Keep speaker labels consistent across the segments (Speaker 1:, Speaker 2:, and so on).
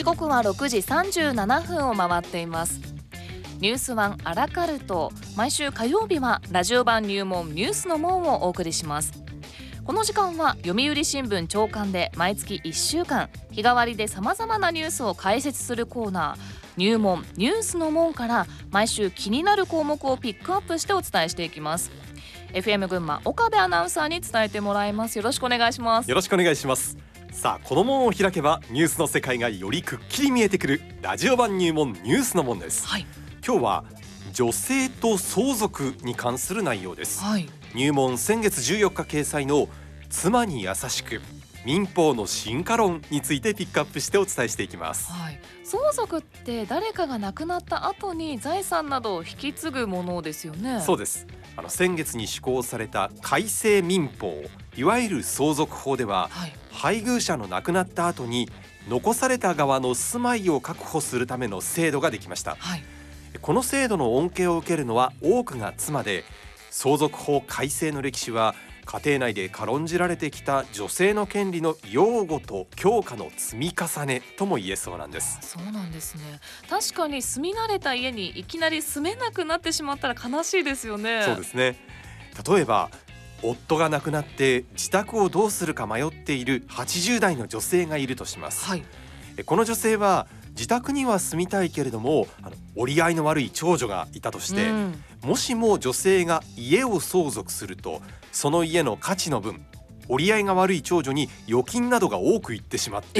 Speaker 1: 刻は6時37分を回っています。ニュースワンアラカルト、毎週火曜日はラジオ版入門ニュースの門をお送りします。この時間は読売新聞朝刊で毎月1週間日替わりでさまざまなニュースを解説するコーナー、入門ニュースの門から毎週気になる項目をピックアップしてお伝えしていきます。 FM 群馬岡部アナウンサーに伝えてもらいます。よろしくお願いします。
Speaker 2: よろしくお願いします。さあ、この門を開けばニュースの世界がよりくっきり見えてくるラジオ版入門ニュースの門です。
Speaker 1: はい、
Speaker 2: 今日は女性と相続に関する内容です。
Speaker 1: はい、
Speaker 2: 入門先月14日掲載の妻に優しく民法の進化論についてピックアップしてお伝えしていきます。
Speaker 1: はい、相続って誰かが亡くなった後に財産などを引き継ぐものですよね。
Speaker 2: そうです。先月に施行された改正民法、いわゆる相続法では、
Speaker 1: はい、
Speaker 2: 配偶者の亡くなった後に残された側の住まいを確保するための制度ができました。
Speaker 1: はい、
Speaker 2: この制度の恩恵を受けるのは多くが妻で、相続法改正の歴史は家庭内で軽んじられてきた女性の権利の擁護と強化の積み重ねとも言えそうなんです。
Speaker 1: そうなんですね。確かに住み慣れた家にいきなり住めなくなってしまったら悲しいですよね。
Speaker 2: そうですね。例えば夫が亡くなって自宅をどうするか迷っている80代の女性がいるとします。
Speaker 1: はい、
Speaker 2: この女性は自宅には住みたいけれども、折り合いの悪い長女がいたとして、もしも女性が家を相続するとその家の価値の分、折り合いが悪い長女に預金などが多くいってしまって、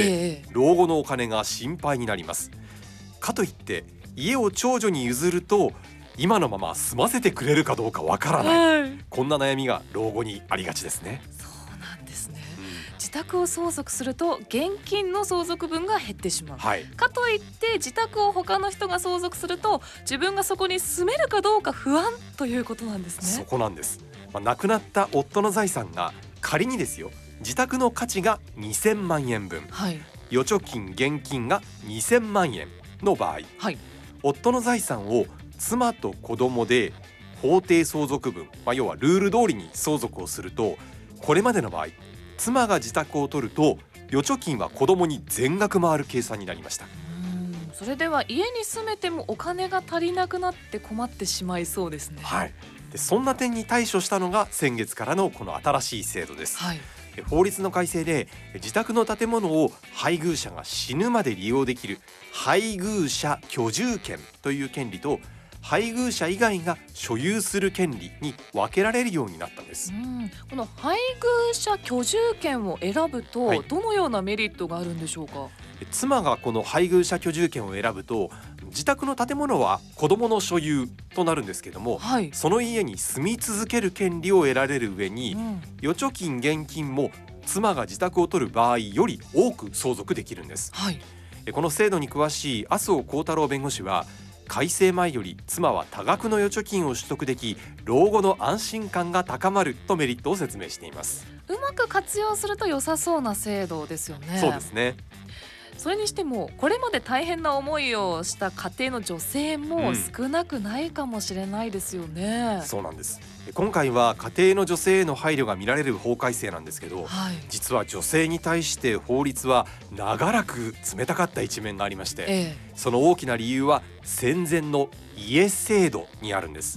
Speaker 2: 老後のお金が心配になります。かといって家を長女に譲ると今のまま住ませてくれるかどうかわからない、こんな悩みが老後にありがちですね。
Speaker 1: そうなんですね。自宅を相続すると現金の相続分が減ってしまう、
Speaker 2: はい、
Speaker 1: かといって自宅を他の人が相続すると自分がそこに住めるかどうか不安ということなんですね。
Speaker 2: そこなんです。亡くなった夫の財産が仮にですよ、自宅の価値が2000万円分、
Speaker 1: はい、
Speaker 2: 預貯金現金が2000万円の場合、
Speaker 1: はい、
Speaker 2: 夫の財産を妻と子供で法定相続分、要はルール通りに相続をすると、これまでの場合妻が自宅を取ると預貯金は子供に全額回る計算になりました。
Speaker 1: それでは家に住めてもお金が足りなくなって困ってしまいそうですね。
Speaker 2: はい、でそんな点に対処したのが先月からのこの新しい制度です。
Speaker 1: はい、
Speaker 2: 法律の改正で自宅の建物を配偶者が死ぬまで利用できる配偶者居住権という権利と、配偶者以外が所有する権利に分けられるようになったんです。
Speaker 1: この配偶者居住権を選ぶと、
Speaker 2: はい、
Speaker 1: どのようなメリットがあるんでしょうか。
Speaker 2: 妻がこの配偶者居住権を選ぶと、自宅の建物は子供の所有となるんですけども、
Speaker 1: はい、
Speaker 2: その家に住み続ける権利を得られる上に、預貯金現金も妻が自宅を取る場合より多く相続できるんです。
Speaker 1: はい、
Speaker 2: この制度に詳しい麻生幸太郎弁護士は、改正前より妻は多額の預貯金を取得でき、老後の安心感が高まるとメリットを説明しています。
Speaker 1: うまく活用すると良さそうな制度ですよね。
Speaker 2: そうですね。
Speaker 1: それにしてもこれまで大変な思いをした家庭の女性も少なくないかもしれないですよね。
Speaker 2: そうなんです。今回は家庭の女性への配慮が見られる法改正なんですけど、
Speaker 1: はい、
Speaker 2: 実は女性に対して法律は長らく冷たかった一面がありまして、その大きな理由は戦前の家制度にあるんです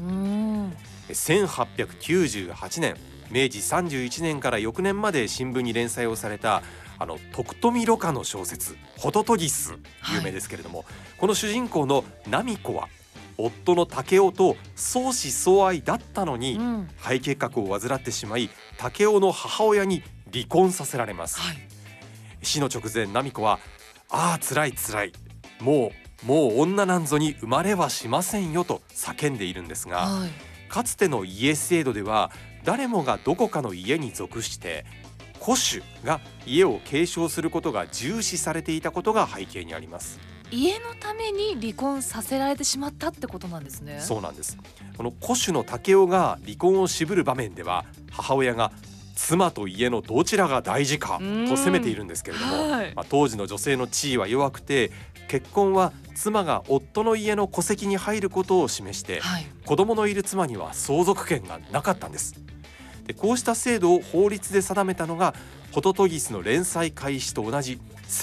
Speaker 2: 。1898年、明治31年から翌年まで新聞に連載をされた徳富蘆花の小説ホトトギス、有名ですけれども、この主人公のナミ子は夫の武雄と相思相愛だったのに、肺結核を患ってしまい武雄の母親に離婚させられます。はい、死の直前、ナミ子は辛い辛い、もう女なんぞに生まれはしませんよと叫んでいるんですが、はい、かつての家制度では誰もがどこかの家に属して戸主が家を継承することが重視されていたことが背景にあります。
Speaker 1: 家のために離婚させられてしまったってことなんですね。
Speaker 2: そうなんです。この戸主の武雄が離婚を渋る場面では、母親が妻と家のどちらが大事かと責めているんですけれども、はい、当時の女性の地位は弱くて、結婚は妻が夫の家の戸籍に入ることを示して、はい、子供のいる妻には相続権がなかったんです。 こうした制度を法律で定めたのがホトトギスの連載開始と同じ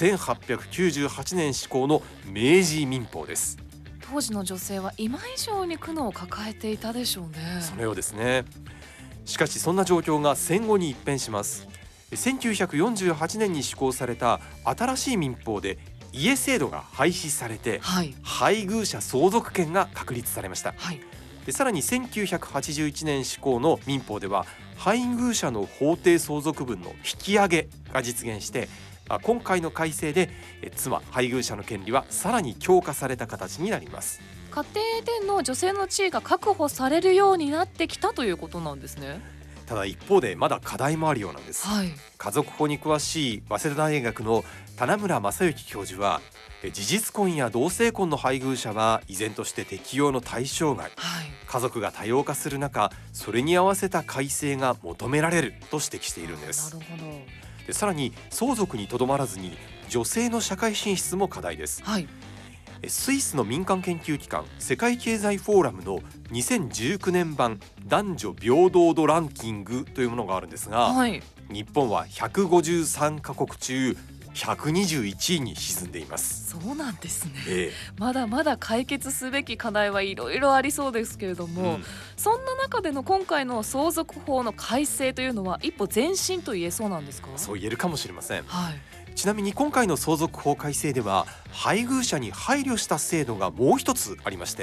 Speaker 2: 1898年施行の明治民法です。
Speaker 1: 当時の女性は今以上に苦悩を抱えていたでしょうね。
Speaker 2: そのようですね。しかしそんな状況が戦後に一変します。1948年に施行された新しい民法で家制度が廃止されて、配偶者相続権が確立されました。でさらに1981年施行の民法では配偶者の法定相続分の引き上げが実現して、今回の改正で妻配偶者の権利はさらに強化された形になります。
Speaker 1: 家庭での女性の地位が確保されるようになってきたということなんですね。
Speaker 2: ただ一方でまだ課題もあるようなんです。家族法に詳しい早稲田大学の棚村正幸教授は、事実婚や同性婚の配偶者は依然として適用の対象外、家族が多様化する中、それに合わせた改正が求められると指摘しているんです。
Speaker 1: なるほど。
Speaker 2: でさらに相続にとどまらずに女性の社会進出も課題です。スイスの民間研究機関世界経済フォーラムの2019年版男女平等度ランキングというものがあるんですが、日本は153カ国中121位に沈んでいます。
Speaker 1: そうなんですね、まだまだ解決すべき課題はいろいろありそうですけれども、そんな中での今回の相続法の改正というのは一歩前進と言えそうなんですか？
Speaker 2: そう言えるかもしれません。ちなみに今回の相続法改正では配偶者に配慮した制度がもう一つありまして、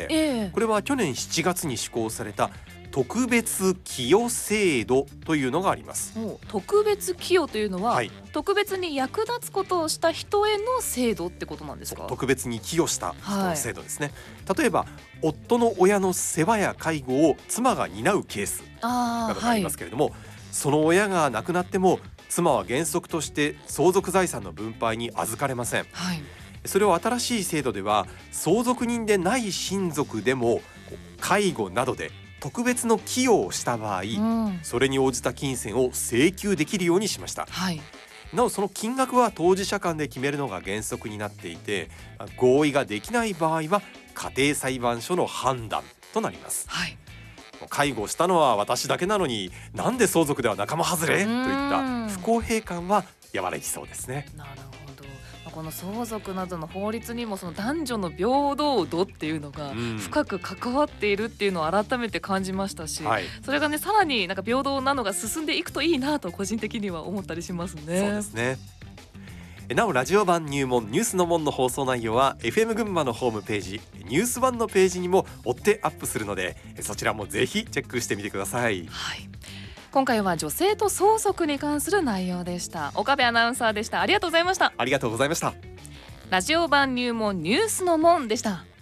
Speaker 2: これは去年7月に施行された特別寄与制度というのがあります。
Speaker 1: 特別寄与というのは、特別に役立つことをした人への制度ってことなんですか？
Speaker 2: 特別に寄与した人の制度ですね。例えば夫の親の世話や介護を妻が担うケースなどがありますけれども、その親が亡くなっても妻は原則として相続財産の分配に預かれません。それを新しい制度では相続人でない親族でも介護などで特別の寄与をした場合、それに応じた金銭を請求できるようにしました。なおその金額は当事者間で決めるのが原則になっていて、合意ができない場合は家庭裁判所の判断となります。介護をしたのは私だけなのになんで相続では仲間外れといった不公平感は和らぎそうですね。
Speaker 1: なるほど。この相続などの法律にもその男女の平等度っていうのが深く関わっているっていうのを改めて感じましたし、それがねさらになんか平等なのが進んでいくといいなと個人的には思ったりしますね。
Speaker 2: そうですね。なおラジオ版入門ニュースの門の放送内容は FM 群馬のホームページニュース版のページにも追ってアップするので、そちらもぜひチェックしてみてください。
Speaker 1: 今回は女性と相続に関する内容でした。岡部アナウンサーでした。ありがとうございました。
Speaker 2: ありがとうございました。
Speaker 1: ラジオ版入門ニュースの門でした。